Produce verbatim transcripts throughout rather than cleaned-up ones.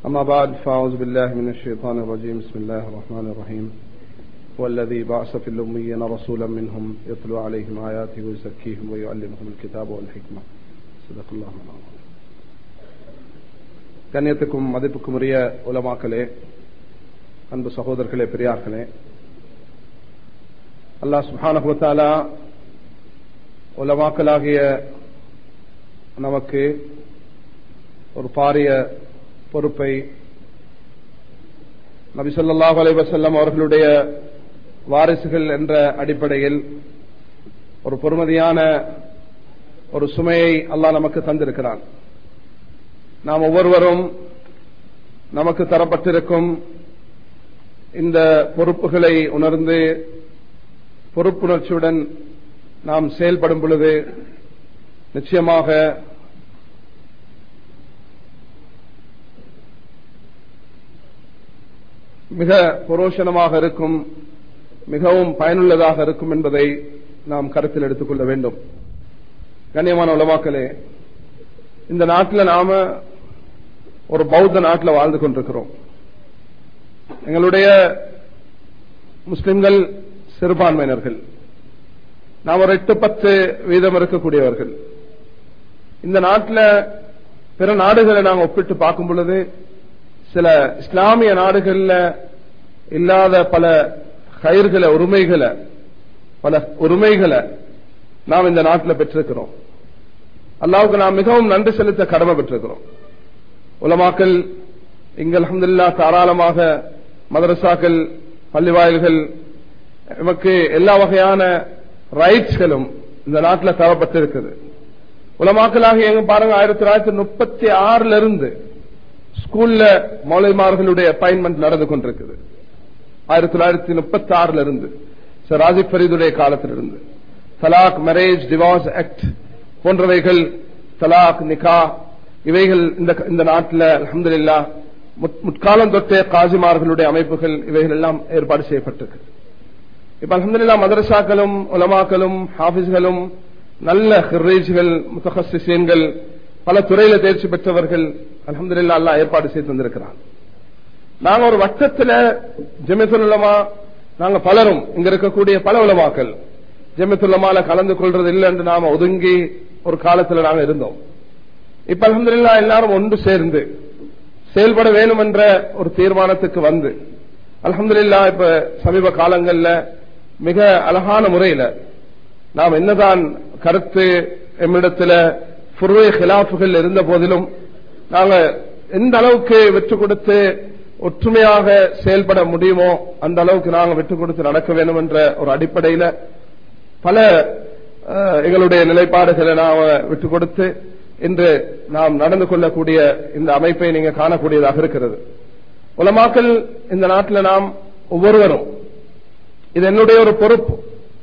أما بعد فأعوذ بالله من الشيطان الرجيم بسم الله الرحمن الرحيم والذي بعث في الأميين رسولا منهم يتلو عليهم آياته ويزكيهم ويعلمهم الكتاب والحكمة صدق الله العظيم. கண்ணியத்துக்கும் மதிப்புக்கும் உரிய உலமாக்களே, அன்பு சகோதரர்களே, பெரியார்களே, அல்லாஹ் சுப்ஹானஹு வ தஆலா உலமாக்களாகிய நமக்கு ஒரு பாரிய பொறுப்பை நபி ஸல்லல்லாஹு அலைஹி வஸல்லம் அவர்களுடைய வாரிசுகள் என்ற அடிப்படையில் ஒரு பொறுமதியான ஒரு சுமையை அல்லாஹ் நமக்கு தந்திருக்கிறான். நாம் ஒவ்வொருவரும் நமக்கு தரப்பட்டிருக்கும் இந்த பொறுப்புகளை உணர்ந்து பொறுப்புணர்ச்சியுடன் நாம் செயல்படும் பொழுது நிச்சயமாக மிக புரோஷனமாக இருக்கும், மிகவும் பயனுள்ளதாக இருக்கும் என்பதை நாம் கருத்தில் எடுத்துக் கொள்ள வேண்டும். கண்ணியமான உலமாக்களே, இந்த நாட்டில் நாம ஒரு பௌத்த நாட்டில் வாழ்ந்து கொண்டிருக்கிறோம். எங்களுடைய முஸ்லிம்கள் சிறுபான்மையினர்கள், நாம் ஒரு எட்டு பத்து வீதம் இருக்கக்கூடியவர்கள். இந்த நாட்டில் பிற நாடுகளை நாங்கள் ஒப்பிட்டு பார்க்கும் பொழுது சில இஸ்லாமிய நாடுகள்ல இல்லாத பல கயிர்களை உரிமைகளை பல உரிமைகளை நாம் இந்த நாட்டில் பெற்றிருக்கிறோம். அல்லாஹ்வுக்கு நாம் மிகவும் நன்றி செலுத்த கடமை பெற்றிருக்கிறோம். உலமாக்கள் இங்கு அல்ஹம்துலில்லாஹ் தாராளமாக மதரசாக்கள், பள்ளிவாயில்கள், நமக்கு எல்லா வகையான ரைட்ஸ்களும் இந்த நாட்டில் தரப்பட்டிருக்குது. உலமாக்களாக எங்க பாருங்க, ஆயிரத்தி தொள்ளாயிரத்தி முப்பத்தி ஆறுல இருந்து ஸ்கூல்ல மௌலவிமார்களுடைய அப்பாயின்மெண்ட் நடந்து கொண்டிருக்குது. ஆயிரத்தி தொள்ளாயிரத்தி முப்பத்தி ஆறுல இருந்து சர் ராஜிப் ஃபரீதுடைய காலத்திலிருந்து தலாக், மேரேஜ், டிவோர்ஸ் ஆக்ட் போன்றவைகள், தலாக், நிகா, இவைகள் இந்த நாட்டில் அல்ஹம்துலில்லாஹ் முற்காலம் தொட்டே காசிமார்களுடைய அமைப்புகள் இவைகள் எல்லாம் ஏற்பாடு செய்யப்பட்டிருக்கு. இப்ப அல்ஹம்துலில்லாஹ் மதரசாக்களும் உலமாக்களும் ஹாஃபிஸ்களும் நல்ல ஹிர்ரீஜ்கள், முத்தகஸ்ஸிஸீன்கள், பல துறையில தேர்ச்சி பெற்றவர்கள் அல்ஹம்துலில்லாஹ் அல்லாஹ் ஏற்பாடு செய்து தந்திருக்கிறான். நாங்க ஒரு வட்டத்தில் ஜமியத்துல் உலமா, நாங்க பலரும் இங்க இருக்கக்கூடிய பல உலமாக்கள் ஜமியத்துல் உலமால கலந்து கொள்றது இல்லை என்று நாம ஒதுங்கி ஒரு காலத்தில் நாங்க இருந்தோம். இப்ப அல்ஹம்துலில்லாஹ் எல்லாரும் ஒன்று சேர்ந்து செயல்பட வேண்டும் என்ற ஒரு தீர்மானத்துக்கு வந்து அல்ஹம்துலில்லாஹ் இப்ப சமீப காலங்கள்ல மிக அழகான முறையில நாம் என்னதான் கருத்து எம்மிடத்தில் ஃபுர்வே ஹிலாஃபுகள் இருந்த போதிலும் நாங்க எந்த அளவுக்கு விட்டு கொடுத்து ஒற்றுமையாக செயல்பட முடியுமோ அந்த அளவுக்கு நாங்கள் விட்டு கொடுத்து நடக்க வேண்டும் என்ற ஒரு அடிப்படையில் பல எங்களுடைய நிலைப்பாடுகளை நாம் விட்டு கொடுத்து இன்று நாம் நடந்து கொள்ளக்கூடிய இந்த அமைப்பை நீங்க காணக்கூடியதாக இருக்கிறது. உலமாக்கள் இந்த நாட்டில் நாம் ஒவ்வொருவரும், இது என்னுடைய ஒரு பொறுப்பு.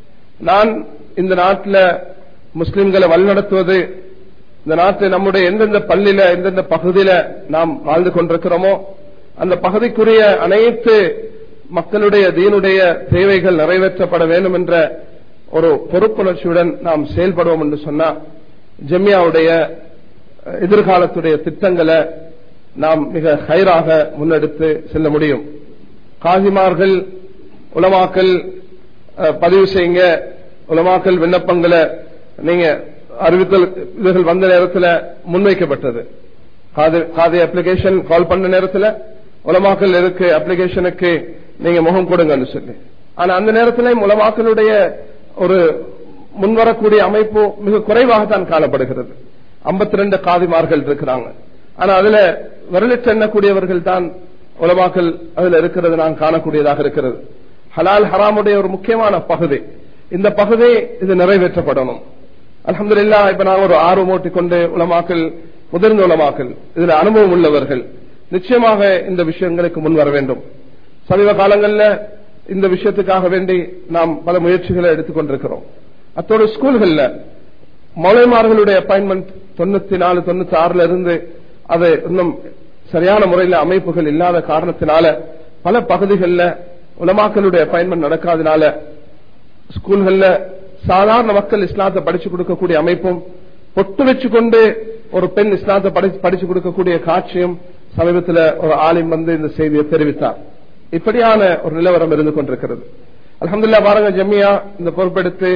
நான் இந்த நாட்டில் முஸ்லிம்களை வழிநடத்துவது, இந்த நாட்டில் நம்முடைய எந்தெந்த பள்ளியில எந்தெந்த பகுதியில நாம் வாழ்ந்து கொண்டிருக்கிறோமோ அந்த பகுதிக்குரிய அனைத்து மக்களுடைய தீனுடைய தேவைகள் நிறைவேற்றப்பட வேண்டும் என்ற ஒரு பொறுப்புணர்ச்சியுடன் நாம் செயல்படுவோம் என்று சொன்னா ஜமியாவுடைய எதிர்காலத்துடைய திட்டங்களை நாம் மிக ஹைராக முன்னெடுத்து செல்ல முடியும். காசிமார்கள், உலமாக்கள் பதிவு செய்யுங்க, உலமாக்கள் விண்ணப்பங்களை நீங்க அறிவித்தல் இதுகள் வந்த நேரத்தில் முன்வைக்கப்பட்டது. காதி அப்ளிகேஷன் கால் பண்ண நேரத்தில் உலமாக்கல் இருக்கு, அப்ளிகேஷனுக்கு நீங்க முகம் கொடுங்கன்னு சொல்லி. ஆனா அந்த நேரத்தில் உலமாக்களுடைய ஒரு முன்வரக்கூடிய அமைப்பு மிக குறைவாகத்தான் காணப்படுகிறது. ஐம்பத்தி ரெண்டு காதிமார்கள் இருக்கிறாங்க. ஆனா அதுல விரலிட்டு எண்ணக்கூடியவர்கள் தான் உலமாக்கல் அதுல இருக்கிறது நான் காணக்கூடியதாக இருக்கிறது. ஹலால் ஹராமுடைய ஒரு முக்கியமான பகுதி இந்த பகுதி, இது நிறைவேற்றப்படணும். அல்ஹம்துலில்லாஹ் இப்ப நாங்கள் ஒரு ஆர்வம் ஓட்டிக்கொண்டு உலமாக்கள், முதிர்ந்த உலமாக்கள், இதுல அனுபவம் உள்ளவர்கள் நிச்சயமாக இந்த விஷயங்களுக்கு முன் வர வேண்டும். சமீப காலங்களில் இந்த விஷயத்துக்காக வேண்டி நாம் பல முயற்சிகளை எடுத்துக்கொண்டிருக்கிறோம். அத்தோடு ஸ்கூல்கள்ல மௌலவிமார்களுடைய அப்பாயின்மெண்ட் தொண்ணூத்தி நாலு தொண்ணூத்தி ஆறுல இருந்து அது இன்னும் சரியான முறையில் அமைப்புகள் இல்லாத காரணத்தினால பல பகுதிகளில் உலமாக்களுடைய அப்பாயின்மெண்ட் நடக்காதனால ஸ்கூல்கள்ல சாதாரண மக்கள் இஸ்லாத்தை படிச்சு கொடுக்கக்கூடிய அமைப்பும், பொட்டு வச்சுக்கொண்டு ஒரு பெண் இஸ்லாத்தை படிச்சு கொடுக்கக்கூடிய காட்சியும் சமீபத்தில் ஒரு ஆலிம் வந்து இந்த செய்தியை தெரிவித்தார். இப்படியான ஒரு நிலவரம் இருந்து கொண்டிருக்கிறது. அல்ஹம்துலில்லாஹ் பாருங்க, ஜம்மியா இந்த பொறுப்பெடுத்து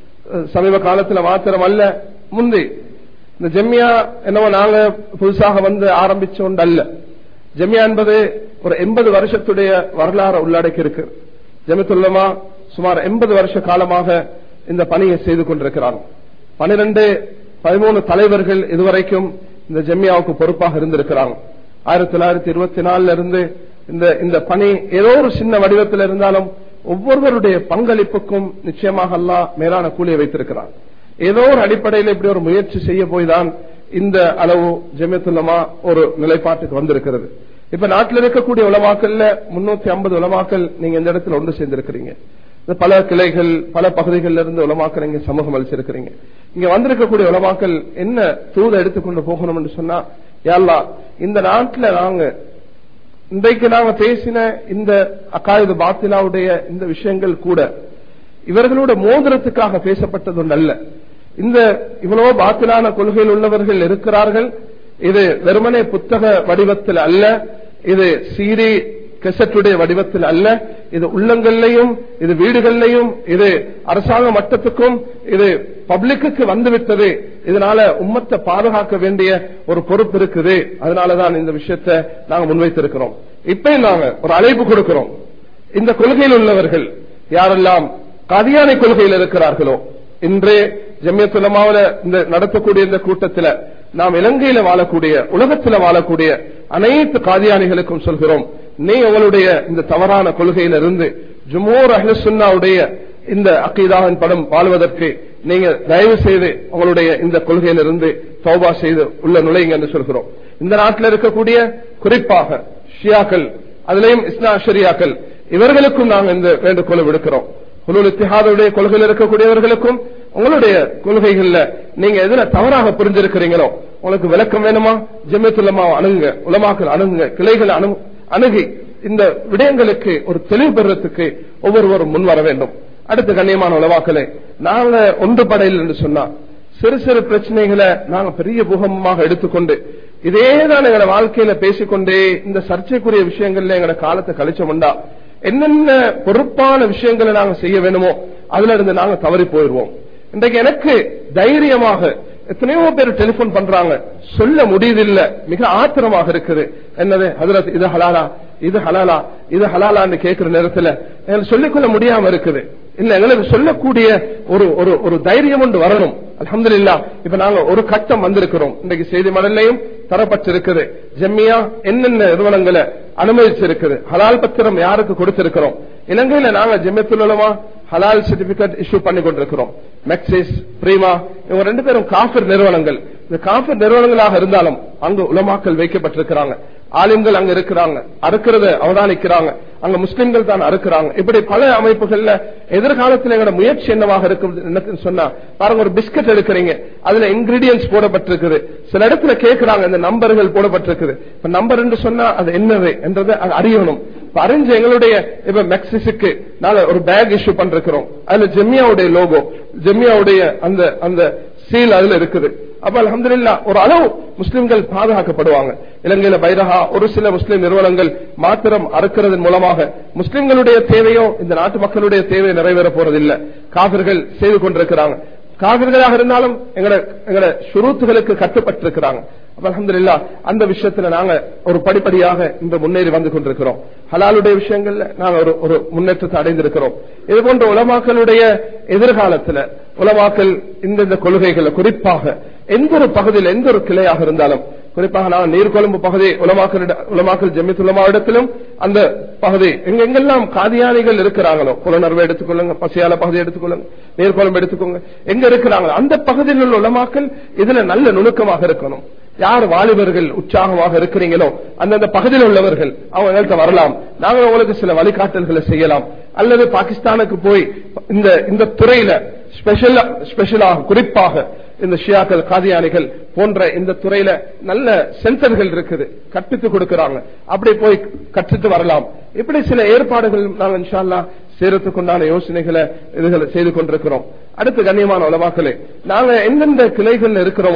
சமீப காலத்தில் மாத்திரம் அல்ல, முந்தி இந்த ஜம்மியா என்னவோ நாங்க புதுசாக வந்து ஆரம்பிச்ச ஒன்று அல்ல. ஜம்மியா என்பது ஒரு எண்பது வருஷத்துடைய வரலாறு உள்ளடக்கி இருக்கு. ஜமியத்துல் உலமா சுமார் எண்பது வருஷ காலமாக இந்த பணியை செய்து கொண்டிருக்கிறாங்க. பனிரெண்டு பதிமூணு தலைவர்கள் இதுவரைக்கும் இந்த ஜம்மியாவுக்கு பொறுப்பாக இருந்திருக்கிறாங்க. ஆயிரத்தி தொள்ளாயிரத்தி இருபத்தி நாலுல இருந்து இந்த இந்த பணி ஏதோ ஒரு சின்ன வடிவத்தில் இருந்தாலும் ஒவ்வொருவருடைய பங்களிப்புக்கும் நிச்சயமாக அல்லாஹ் மேலான கூலியை வைத்திருக்கிறார். ஏதோ ஒரு அடிப்படையில் இப்படி ஒரு முயற்சி செய்ய போய்தான் இந்த அளவு ஜமியத்துல் உலமா ஒரு நிலைப்பாட்டுக்கு வந்திருக்கிறது. இப்ப நாட்டில் இருக்கக்கூடிய உலமாக்கள்ல முன்னூத்தி ஐம்பது உலமாக்கள் நீங்க இந்த இடத்துல ஒன்று சேர்ந்திருக்கிறீங்க. பல கிளைகள் பல பகுதிகளில் இருந்து உலமாக்கள் இங்க சமூகம் அளிச்சிருக்கிறீங்க. இங்க வந்திருக்கக்கூடிய உலமாக்கள் என்ன தூதை எடுத்துக்கொண்டு போகணும் என்று சொன்னா, யா அல்லாஹ் இந்த நாட்டில் நாங்க இன்றைக்கு நாங்க பேசின இந்த அகாயிது பாத்திலாவுடைய இந்த விஷயங்கள் கூட இவர்களோட மோதிரத்துக்காக பேசப்பட்டது ஒன்று அல்ல. இந்த இவ்வளவு பாத்திலான கொள்கையில் உள்ளவர்கள் இருக்கிறார்கள். இது வெறுமனே புத்தக வடிவத்தில் அல்ல, இது சீரி கெசட்டுடைய வடிவத்தில் அல்ல, இது உள்ளங்கள்லையும் இது வீடுகள்லையும் இது அரசாங்க மட்டத்துக்கும் இது பப்ளிக்கு வந்துவிட்டது. இதனால உம்மத்தை பாதுகாக்க வேண்டிய ஒரு பொறுப்பு இருக்குது. அதனாலதான் இந்த விஷயத்தை நாங்க முன்வைத்திருக்கிறோம். இப்ப நாங்க ஒரு அழைப்பு கொடுக்கிறோம். இந்த கொள்கையில் உள்ளவர்கள் யாரெல்லாம் காதியானி கொள்கையில் இருக்கிறார்களோ, இன்றே ஜமியத்துல் உலமாவுல இந்த நடத்தக்கூடிய இந்த கூட்டத்தில் நாம் இலங்கையில வாழக்கூடிய உலகத்தில் வாழக்கூடிய அனைத்து காதியானிகளுக்கும் சொல்கிறோம், நீ உங்களுடைய இந்த தவறான கொள்கையிலிருந்து ஜுமூர் அஹ்லுஸ் சுன்னாவுடைய இந்த அகீதாவின் படம் வாழ்வதற்கு நீங்க தயவு செய்து உங்களுடைய இந்த கொள்கையிலிருந்து தௌபா செய்து உள்ள நுழைங்க என்று சொல்கிறோம். இந்த நாட்டில் இருக்கக்கூடிய குறிப்பாக ஷியாக்கள், அதிலேயும் இஸ்னா ஷரியாக்கள், இவர்களுக்கும் நாங்கள் இந்த வேண்டுகோளை விடுக்கிறோம். ஹுலுல் இத்திஹாதுடைய கொள்கையில் இருக்கக்கூடியவர்களுக்கும் உங்களுடைய கொள்கைகள்ல நீங்க எதுல தவறாக புரிஞ்சிருக்கிறீங்களோ உங்களுக்கு விளக்கம் வேணுமா, ஜமியத்துல் உலமா அணுகுங்க, உலமாக்கள் அணுகுங்க, கிளைகள் அணுகி இந்த விடயங்களுக்கு ஒரு தெளிவு பெறுறதுக்கு ஒவ்வொருவரும் முன் வர வேண்டும். அடுத்த கண்ணியமான உலமாக்களே, நாங்க ஒன்றுபடையில் என்று சொன்னா சிறு சிறு பிரச்சனைகளை நாங்க பெரிய பூகம்பமாக எடுத்துக்கொண்டு இதேதான் எங்களை வாழ்க்கையில பேசிக்கொண்டே இந்த சர்ச்சைக்குரிய விஷயங்கள்ல எங்களை காலத்தை கழிச்சோம்டா என்னென்ன பொறுப்பான விஷயங்களை நாங்க செய்ய வேணுமோ அதுல இருந்து நாங்க தவறி போயிடுவோம். இன்றைக்கு எனக்கு தைரியமாக எத்தனையோ பேர் டெலிபோன் பண்றாங்க, சொல்ல முடியதில்லை, மிக ஆத்திரமாக இருக்குது. என்னது ஹஜ்ரத் இது ஹலாலா இது ஹலாலா இது ஹலாலான்னு கேட்கிற நேரத்தில் எங்களுக்கு சொல்லிக்கொள்ள முடியாம இருக்குது. இல்ல, எங்களுக்கு சொல்லக்கூடிய ஒரு ஒரு தைரியம் ஒன்று வரணும். அல்ஹம்துலில்லாஹ் இப்ப நாங்க ஒரு கட்டம் வந்திருக்கிறோம். இன்றைக்கு செய்தி மடல்லையும் தரப்பட்டிருக்குது ஜம்மியா என்னென்ன நிறுவனங்களை அனுமதிச்சிருக்குது, ஹலால் பத்திரம் யாருக்கு கொடுத்திருக்கிறோம். இலங்கையில நாங்க ஜமியத்துல் உலமா ஹலால் சர்டிபிகேட் இஷ்யூ பண்ணி கொண்டிருக்கிறோம். மெக்சிஸ், பிரீமா இவங்க ரெண்டு பேரும் காஃபிர் நிறுவனங்கள். இந்த காஃபிர் நிறுவனங்களாக இருந்தாலும் அங்கு உலமாக்கள் வைக்கப்பட்டிருக்கிறாங்க, ஆலிம்கள் அங்க இருக்கிறாங்க, அறுக்கிறத அவதானிக்கிறாங்க, அங்க முஸ்லிம்கள் தான் அறுக்கிறாங்க. இப்படி பல அமைப்புகள்ல எதிர்காலத்தில் எங்களோட முயற்சி என்னவாக இருக்கும் சொன்னா, பாருங்க ஒரு பிஸ்கட் எடுக்கிறீங்க, அதுல இன்கிரீடியன்ஸ் போடப்பட்டிருக்குது, சில இடத்துல கேட்கிறாங்க இந்த நம்பர்கள் போடப்பட்டிருக்குது. இப்ப நம்பர் என்று சொன்னா அது என்னது என்றதை அறியணும். அறிஞ்சு எங்களுடைய இப்ப மெக்சிஸுக்கு நாங்க ஒரு பேக் இஷ்யூ பண்றோம், அதுல ஜெமியாவுடைய லோகோ, ஜெமியாவுடைய அந்த அந்த சீல் அதுல இருக்குது. அப்ப அல்ஹம்துலில்லாஹ் ஒரு அளவு முஸ்லிம்கள் பாதுகாக்கப்படுவாங்க. இலங்கையில பைரஹா ஒரு சில முஸ்லிம் நிறுவனங்கள் மாத்திரம் அறுக்கிறதன் மூலமாக முஸ்லிம்களுடைய தேவையோ இந்த நாட்டு மக்களுடைய தேவை நிறைவேற போறதில்லை. காபிர்கள் செய்து கொண்டிருக்கிறாங்க. காபிர்களாக இருந்தாலும் எங்களை எங்களை ஷுரூத்துகளுக்கு கட்டுப்பட்டிருக்கிறாங்க. அல்ஹம்துலில்லாஹ் அந்த விஷயத்துல நாங்க ஒரு படிப்படியாக இன்று முன்னேறி வந்து கொண்டிருக்கிறோம். ஹலாலுடைய விஷயங்கள்ல நாங்க ஒரு ஒரு முன்னேற்றத்தை அடைந்திருக்கிறோம். இது போன்ற உலமாக்களுடைய எதிர்காலத்துல உலமாக்கள் இந்த கொள்கைகளை குறிப்பாக எந்த ஒரு பகுதியில் எந்த ஒரு கிளையாக இருந்தாலும், குறிப்பாக நான் நீர்கொழும்பு பகுதி உலமாக்கள் உலமாக்கள் ஜமியத்துல் உலமா இடத்திலும் அந்த பகுதி எங்கெங்கெல்லாம் காதியானிகள் இருக்கிறாங்களோ, புலனர்வை எடுத்துக்கொள்ளுங்க, பசியால பகுதி எடுத்துக்கொள்ளுங்க, நீர்கொழும்பு எடுத்துக்கோங்க, எங்க இருக்கிறாங்களோ அந்த பகுதியில் உள்ள உலமாக்கள் இதுல நல்ல நுணுக்கமாக இருக்கணும். யார் வாலிபர்கள் உற்சாகமாக இருக்கிறீங்களோ அந்தந்த பகுதியில் உள்ளவர்கள் அவங்க எங்கள்கிட்ட வரலாம், நாங்கள் உங்களுக்கு சில வழிகாட்டல்களை செய்யலாம். அல்லது பாகிஸ்தானுக்கு போய் இந்த இந்த துறையில ஸ்பெஷல் ஸ்பெஷலாக குறிப்பாக இந்த ஷியாக்கள் காதியானிகள் போன்ற இந்த துறையில நல்ல சென்டர்கள் இருக்குது, கற்பித்து கொடுக்கிறாங்க, அப்படி போய் கற்றுட்டு வரலாம். இப்படி சில ஏற்பாடுகள் நாங்கள் இன்ஷா அல்லாஹ் சேரத்துக்குண்டான யோசனைகளை இதுகளை செய்து கொண்டிருக்கிறோம். அடுத்து கண்ணியமான உலமாக்களே, நாங்க எந்தெந்த கிளைகள் இருக்கிறோமோ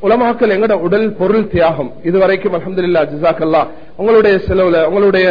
உலமாக்கள் எங்கட உடல் பொருள் தியாகம் இதுவரைக்கும் அல்ஹம்துலில்லாஹ் ஜஸாக்கல்லாஹ் உங்களுடைய செலவுல உங்களுடைய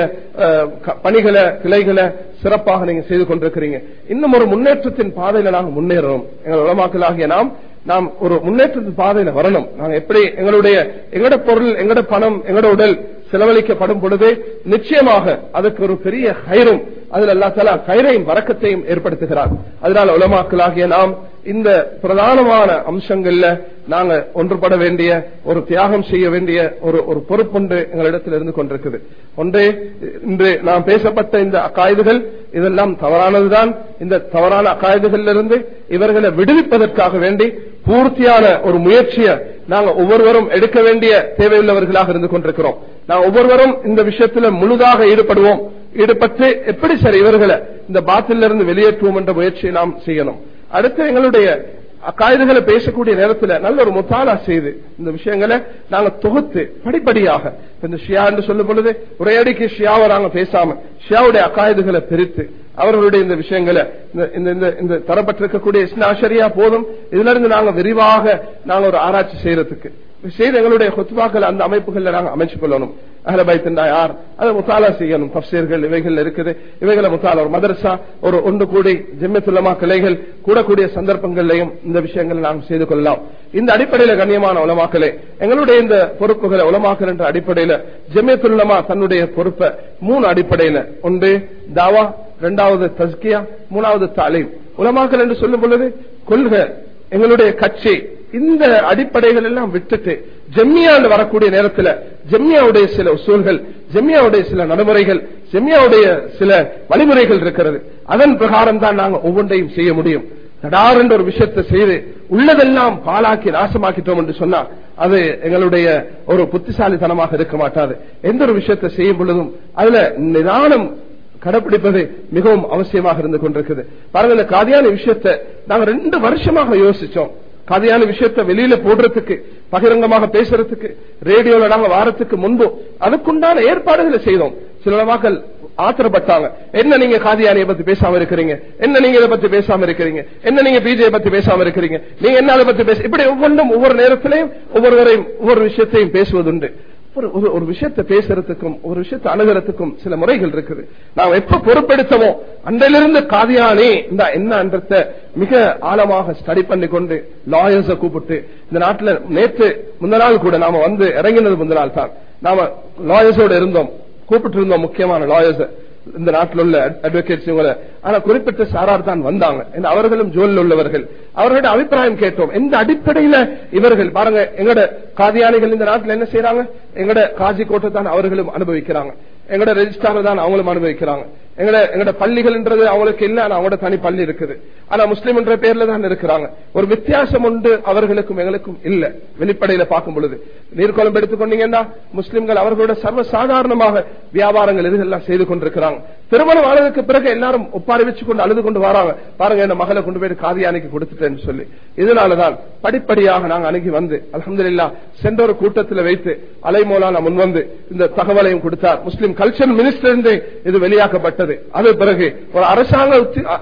பணிகளை கிளைகளை சிறப்பாக நீங்க செய்து கொண்டிருக்கிறீங்க. இன்னும் ஒரு முன்னேற்றத்தின் பாதையில நாங்க முன்னேறணும். எங்கள் உலமாக்களாகிய நாம் நாம் ஒரு முன்னேற்றத்தின் பாதையில வரணும். நாங்க எப்படி எங்களுடைய எங்கட பொருள் எங்கட பணம் எங்கட உடல் செலவழிக்கப்படும் பொழுது நிச்சயமாக அதுக்கு ஒரு பெரிய ஹைரும் அதுல அல்லாஹ் தஆலா ஹைரையும் வரக்கத்தையும் ஏற்படுத்துகிறார். அதனால உலமாக்களாகிய நாம் இந்த பிரதானமான அம்சங்கள்ல நாங்க ஒன்றுபட வேண்டிய ஒரு தியாகம் செய்ய வேண்டிய ஒரு ஒரு பொறுப்புண்டு எங்களிடத்தில் இருந்து கொண்டிருக்குது. ஒன்றே இன்று நாம் பேசப்பட்ட இந்த அக்காயுதுகள் இதெல்லாம் தவறானதுதான். இந்த தவறான அக்காயுதுகளிலிருந்து இவர்களை விடுவிப்பதற்காக வேண்டி பூர்த்தியான ஒரு முயற்சியை நாங்க ஒவ்வொருவரும் எடுக்க வேண்டிய தேவையுள்ளவர்களாக இருந்து கொண்டிருக்கிறோம். நான் ஒவ்வொருவரும் இந்த விஷயத்துல முழுதாக ஈடுபடுவோம். ஈடுபட்டு எப்படி சரி இவர்களை இந்த பாத்திலிருந்து வெளியேற்றுவோம் என்ற முயற்சியை நாம் செய்யணும். அடுத்து எங்களுடைய காய்துகளை பேசக்கூடிய நேரத்தில் நல்ல ஒரு முத்தாலா செய்து இந்த விஷயங்களை நாங்க தொகுத்து படிப்படியாக இந்த ஷியா என்று சொல்லும் பொழுது ஒரேடிக்கு ஷியாவை நாங்க பேசாம ஷியாவுடைய அக்காயுதுகளை பிரித்து அவர்களுடைய இந்த விஷயங்களை இந்த தரப்பட்டிருக்கக்கூடிய இஸ்னாஷரியா போதும் இதுல இருந்து நாங்க விரிவாக நாங்க ஒரு ஆராய்ச்சி செய்யறதுக்கு செய்து எங்களுடைய ஹுத்பாக்கள் அந்த அமைப்புகள்ல நாங்க அமைச்சு கொள்ளணும். அஹ்ல பைத்னா யார் அதை முத்தாலா செய்யணும். தஃப்சீர்கள் இவைகள் இருக்குது. இவைகளை முத்தாலா ஒரு மதரசா ஒரு ஒன்று கூடி ஜம்மியத்துல் உலமா கிளைகள் கூடக்கூடிய சந்தர்ப்பங்களையும் இந்த விஷயங்களை நாம் செய்து கொள்ளலாம். இந்த அடிப்படையில கண்ணியமான உலமாக்களே எங்களுடைய இந்த பொறுப்புகளை உலமாக்கல் என்ற அடிப்படையில ஜம்மியத்துல் உலமா தன்னுடைய பொறுப்பை மூணு அடிப்படையில ஒன்று தாவா, இரண்டாவது தஸ்கியா, மூணாவது தாலீம். உலமாக்கல் என்று சொல்லும் பொழுது கொள்கை எங்களுடைய கட்சி இந்த அடிப்படைகள் எல்லாம் விட்டுட்டு ஜம்மியாண்டு வரக்கூடிய நேரத்தில் ஜம்மியாவுடைய சில உசூல்கள் ஜம்மியாவுடைய சில நடைமுறைகள் ஜம்மியாவுடைய சில வழிமுறைகள் இருக்கிறது. அதன் பிரகாரம் தான் நாங்க ஒவ்வொன்றையும் செய்ய முடியும். தடார் என்ற ஒரு விஷயத்தை செய்து உள்ளதெல்லாம் பாலாக்கி நாசமாக்கிட்டோம் என்று சொன்னா அது எங்களுடைய ஒரு புத்திசாலித்தனமாக இருக்க மாட்டாது. எந்த ஒரு விஷயத்தை செய்யும் பொழுதும் அதுல நிதானம் கடைபிடிப்பது மிகவும் அவசியமாக இருந்து கொண்டிருக்குது. பாருங்க, காதியானி விஷயத்தை நாங்க ரெண்டு வருஷமாக யோசிச்சோம். காதியான விஷயத்தை வெளியில போடுறதுக்கு பகிரங்கமாக பேசுறதுக்கு ரேடியோல நாங்க வாரத்துக்கு முன்பு அதுக்குண்டான ஏற்பாடுகளை செய்தோம். சில மக்கள் ஆத்திரப்பட்டாங்க, என்ன நீங்க காதியானியை பத்தி பேசாம இருக்கிறீங்க, என்ன நீங்க இதை பத்தி பேசாம இருக்கிறீங்க, என்ன நீங்க பிஜே பத்தி பேசாம இருக்கிறீங்க, நீங்க என்ன அதை பத்தி பேச இப்படி ஒவ்வொன்றும் ஒவ்வொரு நேரத்திலையும் ஒவ்வொருவரையும் ஒவ்வொரு விஷயத்தையும் பேசுவதுண்டு. ஒரு விஷயத்தை பேசுறதுக்கும் ஒரு விஷயத்தை அணுகிறதுக்கும் சில முறைகள் இருக்குது. நாம் எப்ப பொறுப்பெடுத்தமோ அன்றிலிருந்து காதியானி இந்த என்னன்றத மிக ஆழமாக ஸ்டடி பண்ணி கொண்டு லாயர்ஸ கூப்பிட்டு இந்த நாட்டில் நேற்று முந்த நாள் கூட நாம வந்து இறங்கினது முந்த நாள் தான் நாம லாயர்ஸோட இருந்தோம், கூப்பிட்டு இருந்தோம் முக்கியமான லாயர்ஸ் இந்த நாட்டில் உள்ள அட்வொகேட்ஸ். ஆனா குறிப்பிட்ட சாரார் தான் வந்தாங்க. அவர்களும் ஜோலில் உள்ளவர்கள். அவர்களுடைய அபிப்பிராயம் கேட்டோம். எந்த அடிப்படையில இவர்கள் பாருங்க, எங்கட காதியானிகள் இந்த நாட்டில் என்ன செய்யறாங்க, எங்கட காஜி கோட்டை தான் அவர்களும் அனுபவிக்கிறாங்க, எங்கட ரெஜிஸ்டார் தான் அவங்களும் அனுபவிக்கிறாங்க, எங்கட எங்கட பள்ளிகள் என்றது அவங்களுக்கு இல்ல, ஆனா அவங்களோட தனி பள்ளி இருக்குது, ஆனா முஸ்லீம் என்ற பேர்ல தான் இருக்கிறாங்க. ஒரு வித்தியாசம் உண்டு அவர்களுக்கும் எங்களுக்கும் இல்ல. வெளிப்படையில பார்க்கும் பொழுது நீர்கொழும்பு எடுத்துக்கொண்டீங்கன்னா முஸ்லிம்கள் அவர்களோட சர்வ சாதாரணமாக வியாபாரங்கள் இதெல்லாம் செய்து கொண்டிருக்கிறாங்க. திருமணம் ஆனதுக்கு பிறகு எல்லாரும் ஒப்பாரி வச்சு கொண்டு அழுது கொண்டு வராங்க, பாருங்க என்ன மகளை கொண்டு போய் காதியானிக்கு கொடுத்துட்டேன்னு சொல்லி. இதனாலதான் படிப்படியாக நாங்க அணுகி வந்து அல்ஹம்துலில்லாஹ் சென்ற ஒரு கூட்டத்தில் வைத்து அலைமோலான முன் வந்து இந்த தகவலையும் கொடுத்தார். முஸ்லிம் கல்ச்சர் மினிஸ்டர் இது வெளியாக்கப்பட்டது. அது பிறகு ஒரு அரசாங்க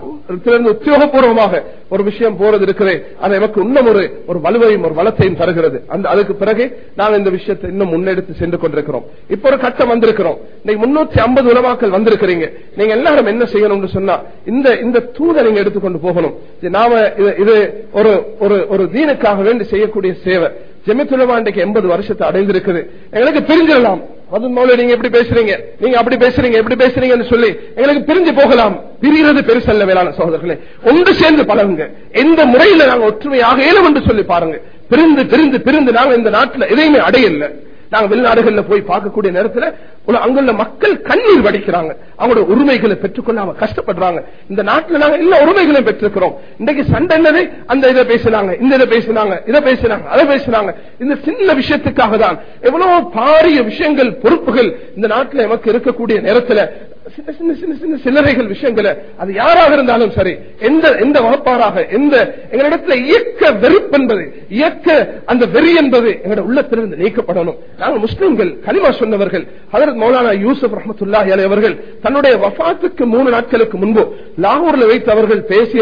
உத்தியோகபூர்வமாக ஒரு விஷயம் போறது இருக்கிறது. அது எனக்கு இன்னும் ஒரு ஒரு வலுவையும் ஒரு வளத்தையும் தருகிறது. அந்த அதுக்கு பிறகு நாங்கள் இந்த விஷயத்தை இன்னும் முன்னெடுத்து சென்று கொண்டிருக்கிறோம். இப்ப ஒரு கட்டம் வந்திருக்கிறோம். நீங்க முன்னூத்தி ஐம்பது உலமாக்கள் வந்திருக்கிறீங்க. நீங்க எல்லாரும் என்ன செய்யணும்னு சொன்னா இந்த இந்த தூதை நீங்க எடுத்துக்கொண்டு போகணும். நாம இது ஒரு ஒரு தீனுக்காக வேண்டி செய்யக்கூடிய சேவை. ஜமியத்துல் உலமா இன்றைக்கு எண்பது வருஷத்தை அடைந்திருக்குது. எங்களுக்கு பிரிஞ்சிடலாம், நீங்க எப்படி பேசுறீங்க, நீங்க அப்படி பேசுறீங்க, எப்படி பேசுறீங்கன்னு சொல்லி எங்களுக்கு பிரிஞ்சு போகலாம். பிரிகிறது பெருசல்ல வேளாண் சகோதரர்களே. ஒன்று சேர்ந்து பழகுங்க. எந்த முறையில நாங்க ஒற்றுமையாக இயலும் என்று சொல்லி பாருங்க. பிரிந்து பிரிந்து பிரிந்து நாங்க இந்த நாட்டில் எதையுமே அடையல. நாங்க வெளிநாடுகள்ல போய் பார்க்கக்கூடிய நேரத்தில் அங்குள்ள மக்கள் கண்ணீர் வடிக்கிறாங்க, அவங்களோட உரிமைகளை பெற்றுக்கொள்ள கஷ்டப்படுறாங்க. இந்த நாட்டில் நாங்க எல்லா உரிமைகளையும் பெற்றிருக்கிறோம். இன்றைக்கு சண்டை என்னது, அந்த இதை பேசினாங்க, இந்த இதை பேசினாங்க, இதை பேசினாங்க, அதை பேசினாங்க. இந்த சின்ன விஷயத்துக்காக தான் எவ்வளவு பாரிய விஷயங்கள் பொறுப்புகள் இந்த நாட்டில் நமக்கு இருக்கக்கூடிய நேரத்தில் சின்ன சின்ன சின்ன சின்ன சில்லறைகள் விஷயங்களை அது யாராக இருந்தாலும் சரி, எந்த எந்த வகுப்பாராக எந்த எங்களிடத்துல இயக்க வெறுப்பு என்பது இயக்க அந்த வெறி என்பது எங்களுடைய உள்ளத்திலிருந்து நீக்கப்படணும். நாங்கள் முஸ்லிம்கள் கலிமா சொன்னவர்கள். ஹஜ்ரத் மௌலானா யூசுப் ரஹ்மத்துல்லாஹி அலைஹி அவர்கள் தன்னுடைய வஃபாத்துக்கு மூணு நாட்களுக்கு முன்பு லாகூர்ல வைத்து அவர்கள் பேசியதை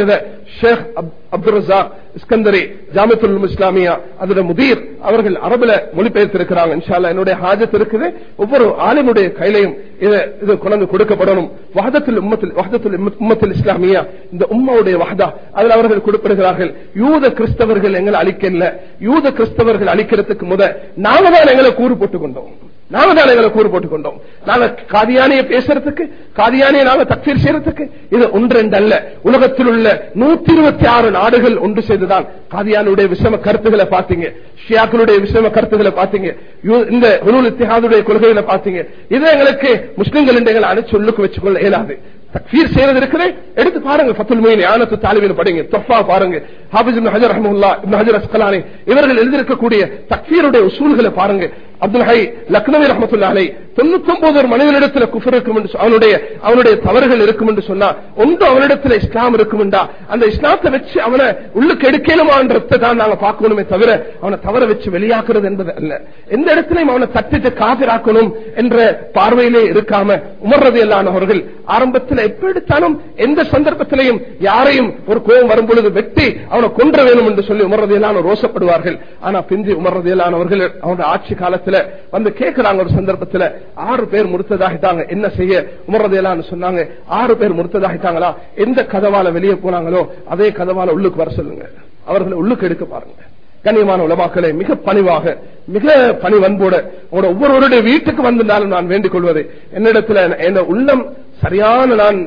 ஷேக் அப்துல் ரஸாக் இஸ்கந்தரி ஜாமியத்துல் உலூம் இஸ்லாமியா அதோட முதீர் அவர்கள் அரபுல மொழிபெயர்த்திருக்கிறாங்க. இன்ஷா அல்லாஹ் என்னுடைய ஹாஜத் இருக்குது. ஒவ்வொரு ஆலிமுடைய கையிலையும் இது இது கொண்டு கொடுக்கப்படணும். வஹதத்துல் உம்மத்துல் வஹதத்துல் உம்மத்துல் இஸ்லாமியா, இந்த உம்மவுடைய வஹதா, அதில் அவர்கள் குறிப்பிடுகிறார்கள், யூத கிறிஸ்தவர்கள் எங்களை அழிக்கல, யூத கிறிஸ்தவர்கள் அழிக்கிறதுக்கு முத நாங்க தான் எங்களை கூறு போட்டுக் கொண்டோம், நாங்க தான் எங்களை கூறு போட்டுக் கொண்டோம். நாங்க காதியானியை பேசுறதுக்கு, காதியானியை நாங்க தக்ஃபீர் செய்யறதுக்கு இது ஒன்றெண்டு அல்ல, உலகத்தில் உள்ள நூத்தி இருபத்தி ஆறு நாடுகள் ஒன்று செய்துதான் காதியானுடைய விஷம கருத்துக்களை பார்த்தீங்க, ஷியாக்களுடைய விஷம கருத்துக்களை பார்த்தீங்க, இந்த ஹுலூல் இத்திஹாதுடைய கொள்கைகளை பார்த்தீங்க. இது எங்களுக்கு முஸ்லிம்கள் எங்களை அனைத்து உள்ளுக்கு வச்சுக்கொள்ள இயலாது. தக்ஃபீர் செய்யறது இருக்குது, எடுத்து பாருங்க, ஃபத்துல் முயின் ஆனத்து தாலிபின் படிங்க, தொஃபா பாருங்க, ஹாஃபிஸ் இப்னு ஹஜர் ரஹ்மத்துல்லாஹ், இப்னு ஹஜர் அஸ்கலானி இவர்கள் எழுதியிருக்கக்கூடிய தக்ஃபீருடைய உசூல்களை பாருங்க. அப்துல் ஹை லக்னவி ரஹ்மத்துல்லாஹி அலைஹி தொண்ணூத்தி ஒன்பது ஒரு மனிதனிடத்துல குஃபர் இருக்கும் என்று, அவனுடைய அவனுடைய தவறுகள் இருக்கும் என்று சொன்னா, ஒன்று அவனிடத்துல இஸ்லாம் இருக்கும்டா, அந்த இஸ்லாத்தை வச்சு அவனை உள்ளுக்கு எடுக்கணுமான்றதை தான் நாங்க பார்க்கணுமே தவிர அவனை தவற வச்சு வெளியாக்குறது என்பது அல்ல. எந்த இடத்திலையும் அவனை தட்டிட்டு காபிராக்கணும் என்ற பார்வையிலே இருக்காம உமர் ரலியல்லாஹு அன்ஹு அவர்கள் ஆரம்பத்தில் எப்ப எடுத்தாலும் எந்த சந்தர்ப்பத்திலையும் யாரையும் ஒரு கோபம் வரும் பொழுது வெட்டி அவனை கொன்ற வேணும் என்று சொல்லி உமர் ரலியல்லாஹு அன்ஹு ரோசப்படுவார்கள். ஆனா பிந்தி உமர் ரலியல்லாஹு அன்ஹு அவர்கள் அவருடைய ஆட்சி காலத்தில் வந்து கேட்கிறாங்க, ஒரு சந்தர்ப்பத்தில் ஆறு பேர் முர்த்ததாகிட்டாங்க, என்ன செய்ய? உமர் ரலியல்லாஹு அன்ஹு சொன்னாங்க, ஆறு பேர் முர்த்ததாகிட்டாங்களா, எந்த கதவால வெளியே போனாங்களோ அதே கதவால உள்ளுக்கு வர சொல்லுங்க, அவர்களை உள்ளுக்கு எடுக்க பாருங்க. கண்ணியமான உலமாக்களை மிக பணிவாக மிக பணிவன்போட உங்களோட ஒவ்வொருவருடைய வீட்டுக்கு வந்திருந்தாலும் நான் வேண்டிக் கொள்வது, என்னிடத்துல என் உள்ளம் சரியான நான்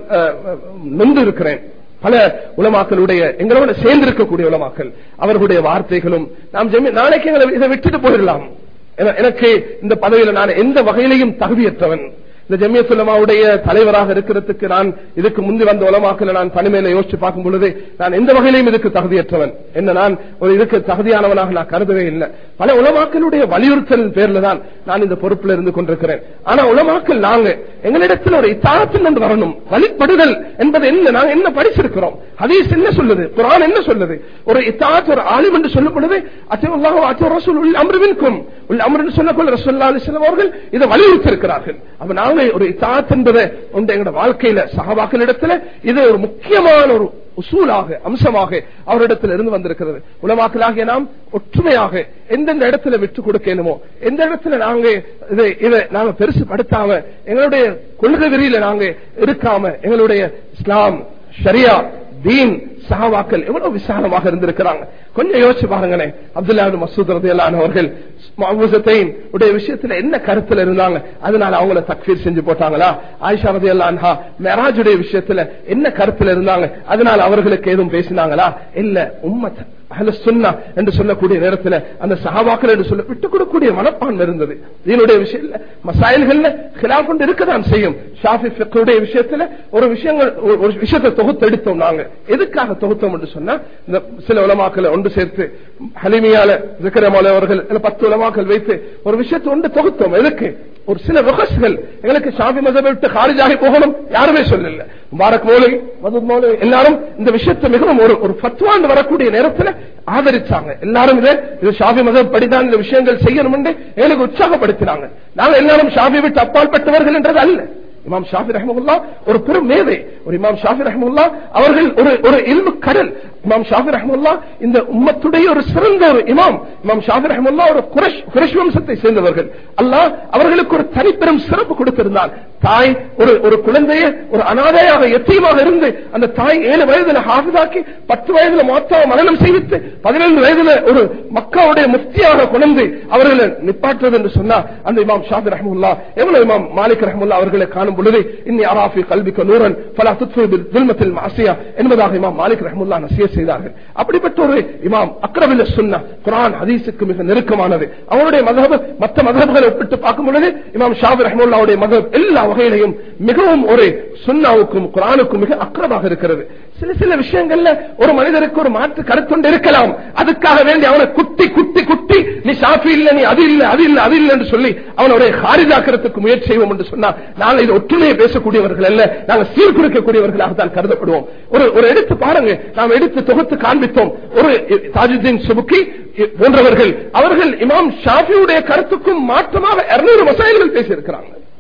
நொந்து இருக்கிறேன். பல உலமாக்களுடைய எங்களோட சேர்ந்திருக்கக்கூடிய உலமாக்கள் அவர்களுடைய வார்த்தைகளும் நாம் நாளைக்கு எங்களை இதை விட்டுட்டு போயிடலாம். எனக்கு இந்த பதவியில நான் எந்த வகையிலையும் தகுதியற்றவன். இந்த ஜமியத்துல் உலமாவுடைய தலைவராக இருக்கிறதுக்கு நான் இதுக்கு முந்தி வந்த உலமாக்களை நான் தனிமையில யோசிச்சு பார்க்கும் பொழுது நான் எந்த வகையிலையும் இதுக்கு தகுதியற்றவன், என்ன நான் ஒரு இதுக்கு தகுதியானவனாக நான் கருதவே இல்லை. பல உலமாக்களுடைய வலியுறுத்தல் பேர்ல தான் நான் இந்த பொறுப்புல இருந்து கொண்டிருக்கிறேன். ஆனா உலமாக்கள் நாங்க எங்களிடத்தில் ஒரு இத்தாஅத்தில் என்று வரணும். வழிபடுதல் என்பது என்ன? நாங்க என்ன படிச்சிருக்கிறோம்? ஹதீஸ் என்ன சொல்லுது? குர்ஆன் என்ன சொல்லுது? ஒரு இத்தாஅத், ஒரு ஆலிம் என்று சொல்லும் பொழுது அத்தியுல்லாஹ் வ அத்தியுர் ரசூல் உல் அம்ரு மின்கும், உல் அம்ரு என்று சொல்லக்கூடிய ரசூலுல்லாஹி ஸல்லல்லாஹு அலைஹி வஸல்லம் அவர்கள் இதை வலியுறுத்தி இருக்கிறார்கள். அப்ப நாங்க ஒரு இத்தாஅத் என்பது உண்டு எங்களுடைய வாழ்க்கையில சஹாபாக்களிடத்துல இது ஒரு முக்கியமான ஒரு உசூலாக அம்சமாக அவரிடத்தில் இருந்து வந்திருக்கிறது. உலமாக்களாகிய நாம் ஒற்றுமையாக எந்தெந்த இடத்துல விட்டு கொடுக்கணுமோ, எந்த இடத்துல நாங்க இதை இதை நாங்க பெருசு படுத்தாம எங்களுடைய கொள்கை வெறியில நாங்க இருக்காம எங்களுடைய இஸ்லாம், ஷரியா, தீன், சஹாபாக்கள் எவ்வளவு விசாலமாக இருந்திருக்கிறாங்க. கொஞ்சம் யோசிச்சு பாருங்களேன். அப்துல்லாஹ் இப்னு மஸ்ஊத் ரலியல்லாஹு அன்ஹு அவர்கள் முஅவ்விஸத்தைன் உடைய விஷயத்துல என்ன கருத்துல இருந்தாங்க? அதனால அவங்கள தக்ஃபீர் செஞ்சு போட்டாங்களா? ஆயிஷா ரலியல்லாஹு அன்ஹா மிஅராஜுடைய விஷயத்துல என்ன கருத்துல இருந்தாங்க? அதனால அவர்களுக்கு எதுவும் பேசினாங்களா? இல்ல, உம்மத் அஹ்லுஸ் சுன்னா என்று சொல்லக்கூடிய நேரத்தில் அந்த சஹாபாக்கள் என்று சொல்ல விட்டுக் கொடுக்கக்கூடிய மனப்பான்மை இருந்தது. இதனுடைய விஷயத்துல மசாயில்கள்ல கிலாஃப் கொண்டு இருக்கதான் செய்யும். ஷாஃபி ஃபிக்ஹுடைய விஷயத்துல ஒரு விஷயங்கள் ஒரு விஷயத்தை தொகுத்து எடுத்தோம். நாங்க எதுக்காக தொகுத்தோம் என்று சொன்னா, இந்த சில உலமாக்களை ஒன்று சேர்த்து ஹலிமியால ஜக்கரியா மௌலவி அவர்கள் பத்து உலமாக்கள் வைத்து ஒரு விஷயத்தை ஒன்று தொகுத்தோம். எதுக்கு? ஒரு சில வகஸ்கள் எங்களுக்கு ஷாஃபி மذஹபை விட்டு காரிஜாகி போகணும் யாருமே சொல்லல. முபாரக் மௌலவி, மதுத் மௌலவி எல்லாரும் இந்த விஷயத்தை மிகவும் ஒரு ஒரு ஃபத்வா வரக்கூடிய நேரத்தில் ஆதரிச்சாங்க. எல்லாரும் இதை இது ஷாஃபி மذஹப் படிதான் இந்த விஷயங்கள் செய்யணும் என்று எங்களுக்கு உற்சாகப்படுத்தினாங்க. நாங்க எல்லாரும் ஷாஃபி விட்டு அப்பால் பட்டவர்கள் என்றது அல்ல. இமாம் ஷாஃபி ரஹ்மத்துல்லாஹ் ஒரு பெரும் மேதை. ஒரு இமாம் ஷாஃபி ரஹ்மத்துல்லாஹ் அவர்கள் ஒரு ஒரு இல்மு கடல். இமாம் ஷாஃபி ரஹ்மத்துல்லாஹ் இந்த உம்மத்துடைய ஒரு சிறந்த ஒரு இமாம். இமாம் ஷாஃபி ரஹ்மத்துல்லாஹ் ஒரு குரைஷ் குரைஷ் வம்சத்தை சேர்ந்தவர்கள். அல்லாஹ் அவர்களுக்கு ஒரு தனிப்பெரும் சிறப்பு கொடுத்திருந்தார். தாய் ஒரு ஒரு குழந்தையை ஒரு அனாதையாக எத்தீமாக இருந்து அந்த தாய் ஏழு வயதுல ஹாஃபிதாக்கி பத்து வயதுல மொத்தம் மரணம் செய்வித்து பதினைந்து வயதுல ஒரு மக்காவுடைய முஃப்தியாக கொண்டு அவர்களை நிப்பாற்றுவது என்று சொன்னார் அந்த இமாம் ஷாஃபி ரஹ்மத்துல்லாஹ். எவ்வளவு இமாம் மாலிக் ரஹ்மத்துல்லாஹ் அவர்களை காணும் பொழுது இன்னி அராஃபி கல்பிக நூரன் ஃபலா துத்ஃபி பில் ظلمத்தில் மஅசியா என்பதாக இமாம் மாலிக் ரஹ்மத்துல்லாஹ் நஸீஹத் செய்தார்கள். அப்படிப்பட்ட ஒரு இமாம் அக்ரபில் சுன்னா, குர்ஆன் ஹதீஸுக்கு மிக நெருக்கமானது. அவருடைய மذஹப் மற்ற மذஹப்களை ஒப்பிட்டு பார்க்கும் பொழுது இமாம் ஷாஃபி ரஹ்மத்துல்லாஹ்வுடைய மذஹப் எல்லா வகையிலும் மிகவும் ஒரு சுன்னாவுக்கும் குர்ஆனுக்கும் மிக அக்ரபாக இருக்கிறது. சில சில விஷயங்கள்ல ஒரு மனிதருக்கு ஒரு மாற்று கருத்து இருக்கலாம். அதுக்காக வேண்டி அவனை குட்டி குட்டி குட்டி நீ ஷாஃபி இல்ல, நீ அது இல்ல அது இல்ல அது இல்ல என்று சொல்லி அவனுடைய ஹாரிஜாக்கிறதுக்கு முயற்சி செய்வோம் என்று சொன்னா நாங்கள் இது ஒற்றுமையை பேசக்கூடியவர்கள் அல்ல, நாங்கள் சீர்குலைக்கக்கூடியவர்களாக தான் கருதப்படுவோம். ஒரு ஒரு எடுத்து பாருங்க, நாம் எடுத்து தொகுத்து காண்பித்தோம். ஒரு தாஜுத்தீன் சுபுக்கி போன்றவர்கள் அவர்கள் இமாம் ஷாஃபியுடைய கருத்துக்கும் மாற்றமாக இருநூறு மசாயில்கள் பேசியிருக்கிறாங்க.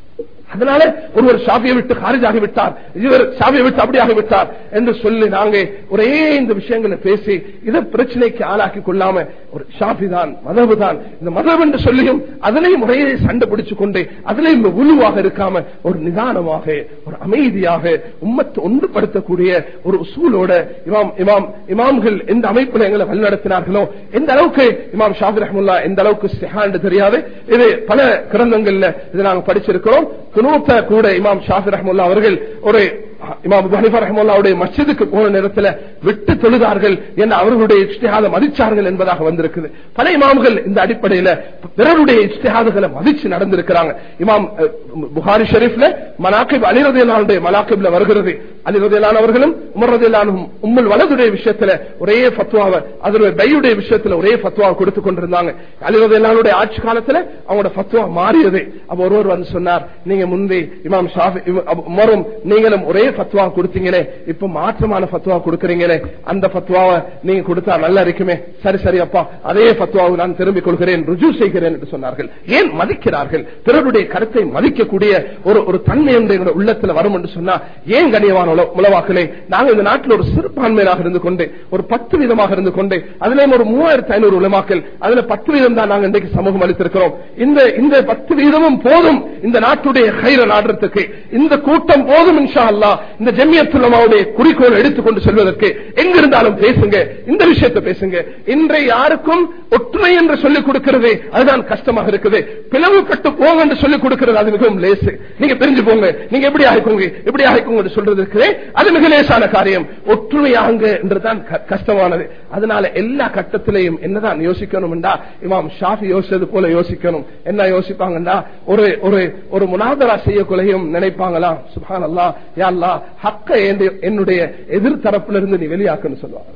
அதனால ஒருவர் ஷாஃபியை விட்டு காரிஜாகி விட்டார், இவர் ஷாஃபியை விட்டு அப்படியாகி விட்டார் என்று சொல்லி நாங்க ஒரே இந்த விஷயங்களை பேசி இதை பிரச்சனைக்கு ஆளாக்கி கொள்ளாம ஒரு ஷாஃபி தான் மதபு தான் இந்த மதம் என்று சொல்லியும் அதனையும் முறையை சண்டை பிடிச்சு கொண்டு அதிலையும் உழுவாக இருக்காம ஒரு நிதானமாக ஒரு அமைதியாக உம்மத்தை ஒன்றுபடுத்தக்கூடிய ஒரு உசூலோட இமாம் இமாம் இமாம்கள் எந்த அமைப்புல எங்களை வழிநடத்தினார்களோ எந்த அளவுக்கு இமாம் ஷாஃபி ரஹ்மத்துல்லாஹ் எந்த அளவுக்கு இஸ்திஹான் தெரியாது. இது பல கிரந்தங்கள்ல இதை நாங்கள் படிச்சிருக்கிறோம். குனூத்த கூட இமாம் ஷாஃபி ரஹ்மத்துல்லாஹ் அவர்கள் ஒரு இமாம் அபூ ஹனீஃபா ரஹ்மத்துல்லாஹ்வுடைய மஸ்ஜிதுக்கு போன நேரத்தில் விட்டு தொழுதார்கள் என அவர்களுடைய இஜ்திஹாதை மதிச்சார்கள் என்பதாக வந்திருக்குது. பல இமாம்கள் இந்த அடிப்படையில் பிறருடைய இஜ்திஹாதுகளை மதிச்சு நடந்திருக்கிறாங்க. இமாம் புகாரி ஷரீஃப்ல மனாகிப் அலி ரலியல்லாஹு அன்ஹு மனாகிப்ல வருகிறது. அலி ரலியல்லாஹு அன்ஹு அவர்களும் உமர் ரலியல்லாஹு அன்ஹு உம்முல் வலதுடைய விஷயத்துல ஒரே ஃபத்வாவை அதனுடைய பையுடைய விஷயத்துல ஒரே ஃபத்வாவை கொடுத்து கொண்டிருந்தாங்க. அலி ரலியல்லாஹு அன்ஹுடைய ஆட்சி காலத்துல அவங்களோட ஃபத்வா மாறியது. அப்ப ஒருவர் வந்து சொன்னார், நீங்க முன்பே இமாம் ஷாஃபி உமரும் நீங்களும் ஒரே ஃபத்வா கொடுத்தீங்களே, இப்ப மாற்றமான ஃபத்வா கொடுக்கறீங்களே, அந்த ஃபத்வாவை நீங்க கொடுத்தா நல்லா இருக்குமே. சரி சரி அப்பா, அதே ஃபத்வாவை நான் திரும்பிக் கொள்கிறேன், ருஜூ செய்கிறேன் என்று சொன்னார்கள். ஏன் மதிக்கிறார்கள்? பிறருடைய கருத்தை மதிக்கக்கூடிய ஒரு ஒரு தன்மை உள்ளத்துல வரும் என்று சொன்னா ஏன் கண்ணியமான உலவாக்களே, நாங்க இந்த நாட்டில் ஒரு சிறுபான்மையாக இருந்து கொண்டு ஒரு பத்து வீதமாக இருந்து கொண்டு அதுலயும் ஒரு மூவாயிரத்தி ஐநூறு உலமாக்கள் அதுல பத்து வீதம் தான் நாங்கள் இன்றைக்கு சமூகம் அளித்திருக்கிறோம். இந்த இந்த பத்து வீதமும் போதும் இந்த நாட்டுடைய கைர நாடுறதுக்கு. இந்த கூட்டம் போதும் இன்ஷா அல்லாஹ் இந்த ஜமியத் உலமாவுடைய குறிக்கோள் எடுத்துக்கொண்டு செல்வதற்கு. எங்கிருந்தாலும் பேசுங்க, இந்த விஷயத்தை பேசுங்க. இன்றைய யாருக்கும் ஒற்றுமை என்று சொல்லிக் கொடுக்கிறது அதுதான் கஷ்டமாக இருக்குது. பிளவுபட்டு போங்க என்று சொல்லிக் கொடுக்கிறது அது மிகவும் லேசு. நீங்க தெரிஞ்சு போங்க, நீங்க எப்படி ஆகிக்கோங்க எப்படி ஆகிக்கோங்க சொல்றது இருக்கிறே அது மிக லேசான காரியம். ஒற்றுமையாங்க என்றுதான் கஷ்டமானது. அதனால எல்லா கட்டத்திலையும் என்னதான் யோசிக்கணும் என்றா இமாம் ஷாஃபி யோசிச்சது போல யோசிக்கணும். என்ன யோசிப்பாங்கன்னா ஒரு ஒரு முனாதரா செய்யக்குள்ளையும் நினைப்பாங்களா, சுப்ஹானல்லாஹ் யா அல்லாஹ் ஹக்க என்னுடைய எதிர்த்தரப்பிலிருந்து நீ வெளியாக்குன்னு சொல்லுவாங்களா.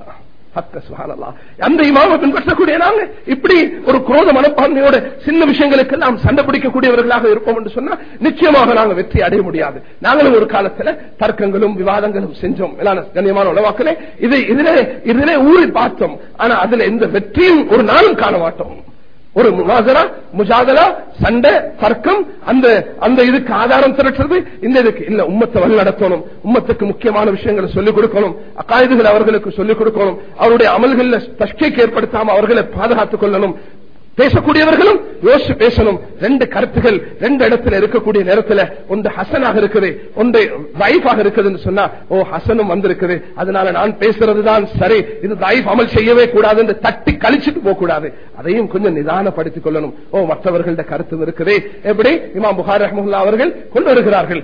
அந்த இமாமை பின்பற்றக்கூடிய நாங்க இப்படி ஒரு குரோத மனப்பான்மையோட சின்ன விஷயங்களுக்கு நாம் சண்டை பிடிக்கக்கூடியவர்களாக இருப்போம் என்று சொன்னா நிச்சயமாக நாங்கள் வெற்றி அடைய முடியாது. நாங்களும் ஒரு காலத்துல தர்க்கங்களும் விவாதங்களும் செஞ்சோம். கண்ணியமான உலவாக்களே, இது இதிலே இதிலே ஊறி பார்த்தோம். ஆனா அதுல எந்த வெற்றியும் ஒரு நாளும் காண மாட்டோம். ஒரு முனாசரா முஜாதலா சண்டை தர்க்கம் அந்த அந்த இதுக்கு ஆதாரம் திரட்டுறது இந்த இதுக்கு இல்ல. உம்மத்தை வழி நடத்தணும், உம்மத்துக்கு முக்கியமான விஷயங்களை சொல்லிக் கொடுக்கணும், அகாயிதுகளை அவர்களுக்கு சொல்லிக் கொடுக்கணும், அவருடைய அமல்களில் தஷ்கீக் ஏற்படுத்தாம அவர்களை பாதுகாத்துக் கொள்ளணும். பேசக்கூடியவர்களும் யோசிச்சு பேசணும். ரெண்டு கருத்துகள் ரெண்டு இடத்துல இருக்கக்கூடிய நேரத்தில் ஒன்று ஹசனாக இருக்குது, ஒன்று தைஃபாக இருக்குதுன்னு சொன்னா ஓ ஹசனும் வந்திருக்குது, அதனால நான் பேசுறதுதான் சரி, இது தைஃப் அமல் செய்யவே கூடாது என்று தட்டி கழிச்சுட்டு போக கூடாது. அதையும் கொஞ்சம் நிதானப்படுத்திக் கொள்ளணும். ஓ மற்றவர்களுடைய கருத்து இருக்குது. எப்படி இமாம் புகாரி ரஹ்மத்துல்லாஹி அவர்கள் கொண்டு வருகிறார்கள்.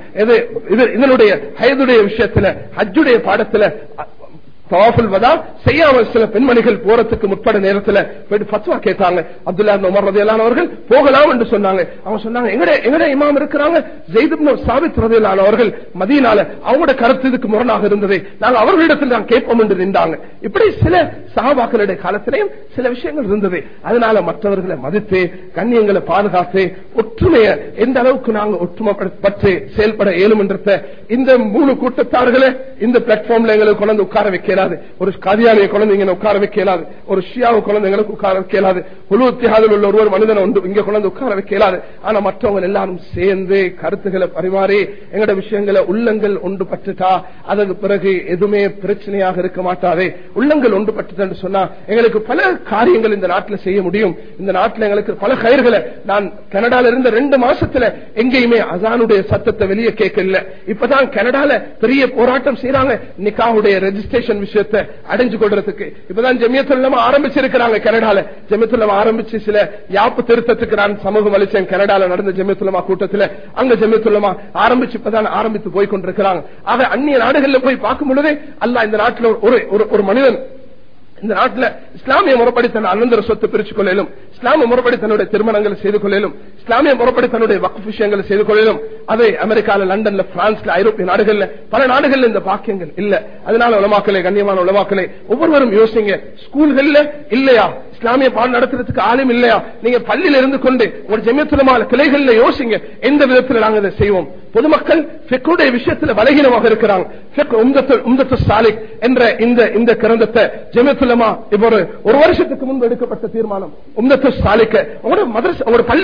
இதனுடைய ஹைதுடைய விஷயத்துல ஹஜ்ஜுடைய பாடத்துல தவாஃபுல் வதா செய்யாமல் சில பெண்மணிகள் போறதுக்கு முற்பட நேரத்தில் ஃபத்வா கேட்டாங்க. அப்துல்லா இப்னு உமர் ரலியல்லாஹு அன்ஹு அவர்கள் போகலாம் என்று சொன்னாங்க. அவங்க சொன்னாங்க, எங்கட எங்கட இமாம் இருக்கிறாங்க ஸைத் இப்னு சாபித் ரலியல்லாஹு அன்ஹு அவர்கள் மதீனால, அவங்களோட கருத்து இதுக்கு முரணாக இருந்தது, நாங்க அவர்களிடத்தில் தான் கேட்போம் என்று நின்றாங்க. இப்படி சில சஹாபாக்களுடைய காலத்திலேயும் சில விஷயங்கள் இருந்தது. அதனால மற்றவர்களை மதித்து கண்ணியங்களை பாதுகாத்து ஒற்றுமையை எந்த அளவுக்கு நாங்க ஒற்றுமை பற்றி செயல்பட இயலும் என்ற இந்த மூணு கூட்டத்தார்களை இந்த பிளாட்ஃபார்ம்ல எங்களுக்கு கொண்டு உட்கார வைக்க, ஒரு காதியானிய குழந்தைங்க உட்கார வைக்கலாது, ஒரு ஷியாவு குழந்தைங்களுக்கு உட்கார வைக்கலாது, குழு இத்திஹாதில் உள்ள ஒருவர் மனிதனை வந்து இங்க கொண்டு உட்கார வைக்கலாது. ஆனா மற்றவங்க எல்லாரும் சேர்ந்து கருத்துக்களை பரிமாறி எங்கட விஷயங்களை உள்ளங்கள் ஒன்று பட்டுட்டா அதற்கு பிறகு எதுவுமே பிரச்சனையாக இருக்க மாட்டாது. உள்ளங்கள் ஒன்று பட்டுட்டு சொன்னா எங்களுக்கு பல காரியங்கள் இந்த நாட்டில் செய்ய முடியும். இந்த நாட்டில் எங்களுக்கு பல கயிர்களை நான் கனடால இருந்த ரெண்டு மாசத்துல எங்கேயுமே அசானுடைய சத்தத்தை வெளியே கேட்கல. இப்பதான் கனடால பெரிய போராட்டம் செய்யறாங்க நிக்காவுடைய ரெஜிஸ்ட்ரேஷன் விஷயத்தை அடைஞ்சு கொள்றதுக்கு. இப்பதான் ஜமியத்துல் உலமா ஆரம்பிச்சிருக்கிறாங்க கனடால. ஜமியத்துல் உலமா ஆரம்பிச்சு சில யாப்பு திருத்தத்துக்கு நான் சமூகம் அளிச்சேன் கனடால நடந்த ஜமியத்துல் உலமா கூட்டத்தில். அங்க ஜமியத்துல் உலமா ஆரம்பிச்சு இப்பதான் ஆரம்பித்து போய் கொண்டிருக்கிறாங்க. ஆக அந்நிய நாடுகளில் போய் பார்க்கும் பொழுதே அல்லாஹ் இந்த நாட்டில் ஒரு ஒரு மனிதன் இந்த நாட்டில் இஸ்லாமிய முறைப்படி தன் அனந்தர சொத்து பிரிச்சுக் கொள்ளும், இஸ்லாமிய முறைப்படி தன்னுடைய திருமணங்களை செய்து கொள்ளும், இஸ்லாமிய முறைப்படி தன்னுடைய வக்ஃப் விஷயங்களை செய்து கொள்ளும். அதை அமெரிக்கால, லண்டன்ல, பிரான்ஸ்ல, ஐரோப்பிய நாடுகள்ல பல நாடுகள்ல இந்த பாக்கியங்கள் இல்ல. அதனால உலமாக்களே, கண்ணியமான உலமாக்களே, ஒவ்வொருவரும் யோசிங்க. ஸ்கூல்கள்ல இல்லையா இஸ்லாமிய பாடம் நடத்துறதுக்கு ஆளும் இல்லையா? நீங்க பள்ளியில இருந்து கொண்டு ஒரு ஜமியத்துல் உலமா கிளைகள்ல யோசிங்க, எந்த விதத்தில் நாங்கள் இதை செய்வோம். பொதுமக்கள் ஃபிக்ஹுடைய விஷயத்துல பலகீனமாக இருக்கிறாங்க. ஃபிக்ஹ் உம்தத்துல் உம்தத்துஸ் சாலிக் என்ற இந்த இந்த கிரந்தத்தை ஜமியத்துல் உலமா இப்போ ஒரு வருஷத்துக்கு முன்பு எடுக்கப்பட்ட தீர்மானம் உம்தத்துஸ் சாலிக் ஒரு மதரசா ஒரு பள்ளிகள் இருந்து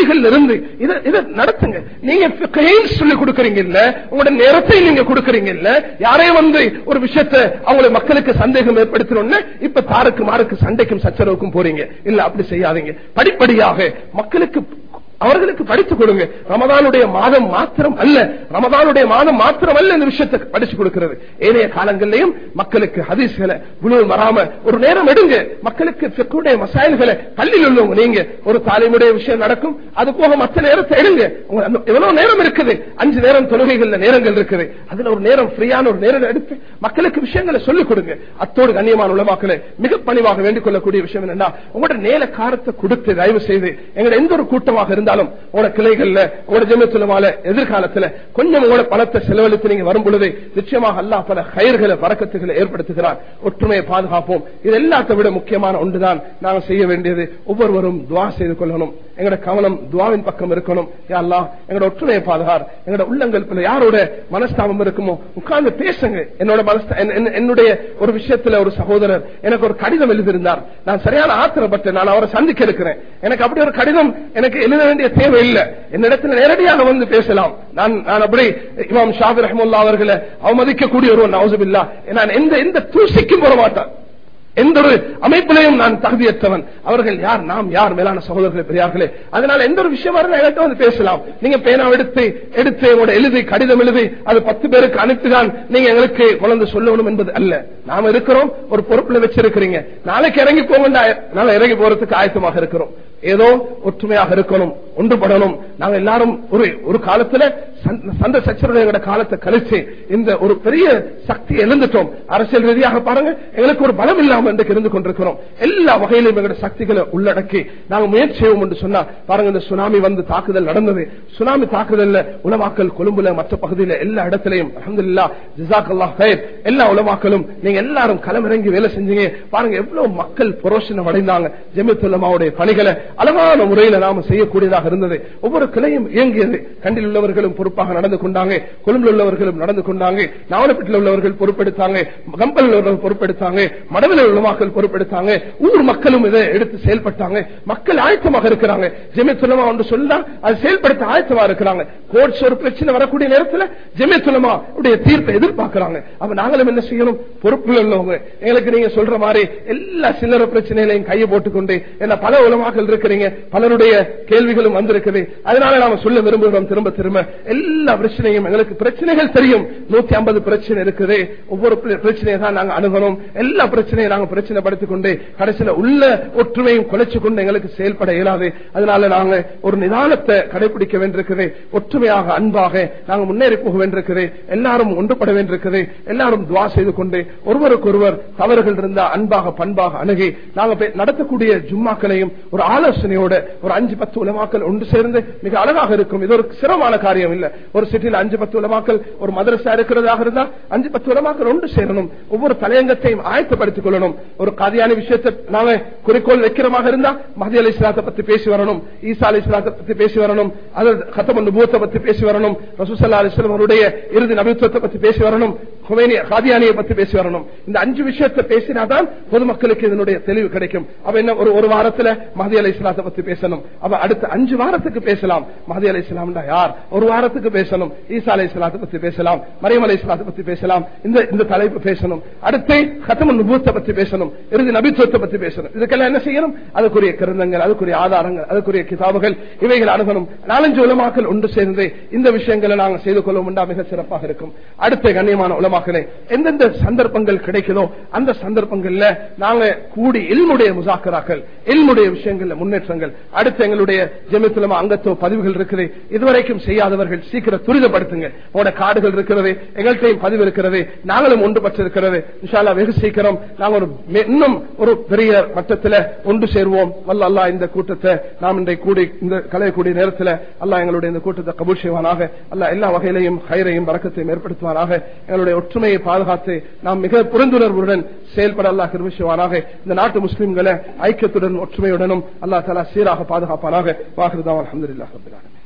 இருந்து இதை இதை நடத்துங்க. நீங்க சொல்லி கொடுக்கறீங்க இல்ல, உங்களோட நேரத்தை நீங்க கொடுக்கறீங்க இல்ல, யாரையும் வந்து ஒரு விஷயத்தை அவங்களை மக்களுக்கு சந்தேகம் ஏற்படுத்தணும்னு இப்ப தாருக்கு மாருக்கு சண்டைக்கும் சச்சரவுக்கும் போறீங்க இல்ல. அப்படி செய்யாதீங்க. படிப்படியாக மக்களுக்கு அவர்களுக்கு படித்து கொடுங்க. ரமதானுடைய மாதம் மாத்திரம் அல்ல, ரமதானுடைய மாதம் மாத்திரம் அல்ல இந்த விஷயத்தை படிச்சு கொடுக்கிறது. ஏனைய காலங்களிலையும் மக்களுக்கு ஹதீஸ்களை புலூல் மராம ஒரு நேரம் எடுங்க. மக்களுக்கு ஃபிக்ஹுடைய மசாயில்களை பள்ளியில் உள்ளவங்க நீங்க ஒரு தாலிமுடைய விஷயம் நடக்கும், அது போக மற்ற நேரத்தை எடுங்க. எவ்வளவு நேரம் இருக்குது, அஞ்சு நேரம் தொழுகைகள்ல நேரங்கள் இருக்குது, அதுல ஒரு நேரம் ஃப்ரீயான ஒரு நேரம் எடுத்து மக்களுக்கு விஷயங்களை சொல்லிக் கொடுங்க. அத்தோடு கண்ணியமான உலமாக்களை மிக பணிவாக வேண்டிக் கொள்ளக்கூடிய விஷயம் என்னன்னா, உங்களோட நேர காரத்தை கொடுத்து தயவு செய்து எங்களோட எந்த ஒரு கூட்டமாக இருந்தாலும் உங்களோட கிளைகள்ல உங்களோட ஜமியத்துலமால எதிர்காலத்துல கொஞ்சம் உங்களோட பணத்தை செலவழித்து நீங்க வரும் பொழுது நிச்சயமாக அல்லாஹ் பல கயிர்களை பரக்கத்துகளை ஏற்படுத்துகிறார். ஒற்றுமையை பாதுகாப்போம். இது எல்லாத்தை விட முக்கியமான ஒன்றுதான் நாங்கள் செய்ய வேண்டியது. ஒவ்வொருவரும் துவா செய்து கொள்ளணும். எங்களோட கவனம் துவாவின் பக்கம் இருக்கணும். யா அல்லாஹ் எங்களோட ஒற்றுமையை பாதுகார். எங்களோட உள்ளங்கள் யாரோட மனஸ்தாபம் இருக்குமோ உட்கார்ந்து பேசுங்க. என்னோட என்னுடைய ஒரு விஷயத்துல ஒரு சகோதரர் எனக்கு ஒரு கடிதம் எழுதியிருந்தார். நான் சரியான ஆத்திரப்பட்டேன். நான் அவரை சந்திக்க இருக்கிறேன். எனக்கு அப்படி ஒரு கடிதம் எனக்கு எழுத வேண்டிய தேவை இல்லை. என்னிடத்தில் நேரடியாக வந்து பேசலாம். நான் நான் அப்படி இமாம் ஷாஃபி ரஹ்மத்துல்லாஹி அவர்களை அவமதிக்கக்கூடிய ஒரு நவுசுபில்லா, நான் எந்த எந்த தூசிக்கும் போட மாட்டேன். எந்த ஒரு அமைப்பிலையும் நான் தகுதியற்றவன். அவர்கள் யார், நாம் யார், மேலான சகோதரர்களே பெரியார்களே. அதனால எந்த ஒரு விஷயம் வரணும் என்கிட்ட வந்து பேசலாம். நீங்க பேனா எடுத்து எடுத்து உங்களோட எழுதி கடிதம் எழுதி அது பத்து பேருக்கு அனுப்பிதான் நீங்க எங்களுக்கு குழந்தை சொல்லணும் என்பது அல்ல. நாம இருக்கிறோம், ஒரு பொறுப்புல வச்சிருக்கிறீங்க. நாளைக்கு இறங்கி போங்க, நாளை இறங்கி போறதுக்கு ஆயத்தமாக இருக்கிறோம். ஏதோ ஒற்றுமையாக இருக்கணும், ஒன்றுபடணும். நாங்க எல்லாரும் ஒரு ஒரு காலத்துல சண்டை சச்சரவுகளோட காலத்தை கழிச்சு இந்த ஒரு பெரிய சக்தி எழுந்துட்டோம். அரசியல் ரீதியாக பாருங்க, எங்களுக்கு ஒரு பலம் இல்லாம இன்றைக்கு இருந்து கொண்டிருக்கிறோம். எல்லா வகையிலும் எங்களுடைய சக்திகளை உள்ளடக்கி நாங்கள் முயற்சி செய்வோம் என்று சொன்னா பாருங்க, இந்த சுனாமி வந்து தாக்குதல் நடந்தது. சுனாமி தாக்குதல்ல உலமாக்கள் கொழும்புல மற்ற பகுதியில எல்லா இடத்திலையும் அல்ஹம்துலில்லாஹ் ஜஸாக்கல்லாஹ் கைர் எல்லா உலமாக்களும் நீங்க எல்லாரும் களமிறங்கி வேலை செஞ்சீங்க. பாருங்க எவ்வளவு மக்கள் புரோஷனம் அடைந்தாங்க. ஜமியத்துல் உலமாவுடைய பணிகளை அழகான முறையில் நாம செய்யக்கூடியதாக இருந்தது. ஒவ்வொரு கிளையும் இயங்கியது. கண்டில் உள்ளவர்களும் பொறுப்பாக நடந்து கொண்டாங்க, கொழும்பில் உள்ளவர்களும் நடந்து கொண்டாங்க, நாவலப்பட்டில் உள்ளவர்கள் பொறுப்பெடுத்தாங்க, கம்பல் உள்ளவர்கள் பொறுப்பெடுத்தாங்க, மடவில் உள்ளவர்கள் பொறுப்பெடுத்தாங்க, ஊர் மக்களும் இதை எடுத்து செயல்பட்டாங்க. மக்கள் ஆயத்தமாக இருக்கிறாங்க. ஜமியத்துல் உலமா ஒன்று சொல்லா அது செயல்படுத்த ஆயத்தமா இருக்கிறாங்க. கோர்ட்ஸ் ஒரு பிரச்சனை வரக்கூடிய நேரத்தில் ஜமியத்துல் உலமா உடைய தீர்ப்பை எதிர்பார்க்கிறாங்க. அப்ப நாங்களும் என்ன செய்யணும், பொறுப்புகள் உள்ளவங்க. எங்களுக்கு நீங்க சொல்ற மாதிரி எல்லா சில்லற பிரச்சனைகளையும் கையை போட்டுக்கொண்டு என்ன பல உலமாக்கள் இருக்கிறீங்க, பலருடைய கேள்விகளும் வந்திருக்குது. அதனால நாம சொல்ல விரும்புகிறோம் திரும்ப திரும்ப எல்லா பிரச்சனையும் எங்களுக்கு பிரச்சனைகள் தெரியும். நூத்தி ஐம்பது பிரச்சனை இருக்குது. ஒவ்வொரு பிரச்சனையை தான் நாங்க அணுகணும். எல்லா பிரச்சனையும் நாங்க பிரச்சனை படுத்திக் கொண்டு கடைசியில உள்ள ஒற்றுமையும் குலைச்சு கொண்டு எங்களுக்கு செயல்பட இயலாது. அதனால நாங்க ஒரு நிதானத்தை கடைபிடிக்க வேண்டியிருக்குது. ஒற்றுமையாக அன்பாக நாங்க முன்னேறி போக வேண்டியிருக்குது. எல்லாரும் ஒன்றுபட வேண்டியிருக்குது. எல்லாரும் துவா செய்து கொண்டு ஒருவருக்கு ஒருவர் தவறுகள் இருந்தா அன்பாக பண்பாக அணுகி நாங்க நடத்தக்கூடிய ஜும்மாக்களையும் ஒரு ஆலோசனையோட ஒரு அஞ்சு பத்து உலமாக்கள் ஒன்று சேர்ந்து மிக அழகாக இருக்கும். இது ஒரு சிரமமான காரியம் இல்ல. ஒரு சிட்டியில் அஞ்சு பத்து உலமாக்கள் ஒரு மதரசா இருக்கிறதாக இருந்தா அஞ்சு பத்து உலமாக்கள் ஒன்று சேரணும். ஒவ்வொரு தலையங்கத்தையும் ஆயத்தப்படுத்திக் கொள்ளணும். ஒரு காதியானி விஷயத்தை நாங்க குறிக்கோள் வைக்கிறமாக இருந்தா மஹதி அலி இஸ்லாத்தை பத்தி பேசி வரணும், ஈசா அலி இஸ்லாத்தை பத்தி பேசி வரணும், அது கத்தமன் நுபுவத்தை பத்தி பேசி வரணும், ரசூல் ஸல்லல்லாஹு அலைஹி வஸல்லம் அவருடைய இறுதி நபித்துவத்தை பத்தி பேசி வரணும், ஹுமைனி காதியானியை பத்தி பேசி வரணும். இந்த அஞ்சு விஷயத்தை பேசினாதான் பொதுமக்களுக்கு இதனுடைய தெளிவு கிடைக்கும். அப்ப என்ன ஒரு ஒரு வாரத்துல மஹதி அலி இஸ்லாத்தை பத்தி பேசணும். அப்ப அடுத்த அஞ்சு வாரத்துக்கு பேசலாம் மஹதி அலி இஸ்லாம் யார், ஒரு வாரத்துக்கு பேசணும் ஈசா அலி இஸ்லாத்தை பத்தி பேசலாம், மரியம் அலி இஸ்லாத்தை பத்தி பேசலாம், இந்த இந்த தலைப்பு பேசணும். அடுத்து கத்தமன் நுபுவத்தை பத்தி பேசணும், இறுதி நபித்துவத்தை பத்தி பேசணும். இதுக்கெல்லாம் என்ன செய்யணும், அதுக்குரிய கிரந்தங்கள், அதுக்குரிய ஆதாரங்கள், அதுக்குரிய கிதாபுகள் இவைகள் அணுகணும். நாலஞ்சு உலமாக்கள் ஒன்று சேர்ந்து இந்த விஷயங்களை நாங்கள் செய்து கொள்ளும் மிக சிறப்பாக இருக்கும். அடுத்த கண்ணியமான உலமாக்களே, எந்தெந்த சந்தர்ப்பங்கள் கிடைக்குதோ அந்த சந்தர்ப்பங்கள்ல நாங்க கூடி இல்முடைய முசாக்கராக்கள், இல்முடைய விஷயங்கள்ல முன்னேற்றங்கள். அடுத்து எங்களுடைய ஜமியத்துல் உலமா அங்கத்துவ பதிவுகள் இருக்குது. இதுவரைக்கும் செய்யாதவர்கள் சீக்கிரம் துரிதப்படுத்துங்க. உங்களோட கார்டுகள் இருக்கிறது, எங்கள்கிட்டையும் பதிவு இருக்கிறது, நாங்களும் ஒன்றுபட்டு இருக்கிறது. இன்ஷா அல்லாஹ் வெகு சீக்கிரம் நாங்கள் ஒரு இன்னும் ஒரு பெரிய மட்டத்தில் ஒன்று சேருவோம். வல்ல அல்லாஹ் இந்த கூட்டத்தை நாம் இன்றைக்கு கூடி இந்த கலையக்கூடிய நேரத்தில் அல்லாஹ் எங்களுடைய இந்த கூட்டத்தை கபூல் செய்வானாக. அல்லாஹ் எல்லா வகையிலையும் ஹைரையும் பரக்கத்தையும் ஏற்படுத்துவானாக. எங்களுடைய ஒற்றுமையை பாதுகாத்து நாம் மிக புரிந்துணர்வுடன் செயல்பட அல்லாஹ் கிருபை செய்வானாக. இந்த நாட்டு முஸ்லிம்களை ஐக்கியத்துடன் ஒற்றுமையுடனும் அல்லாஹ் தஆலா சீராக பாதுகாப்பானாக. வாஹிரு தஅவானா அல்ஹம்துலில்லாஹி ரப்பில் ஆலமீன்.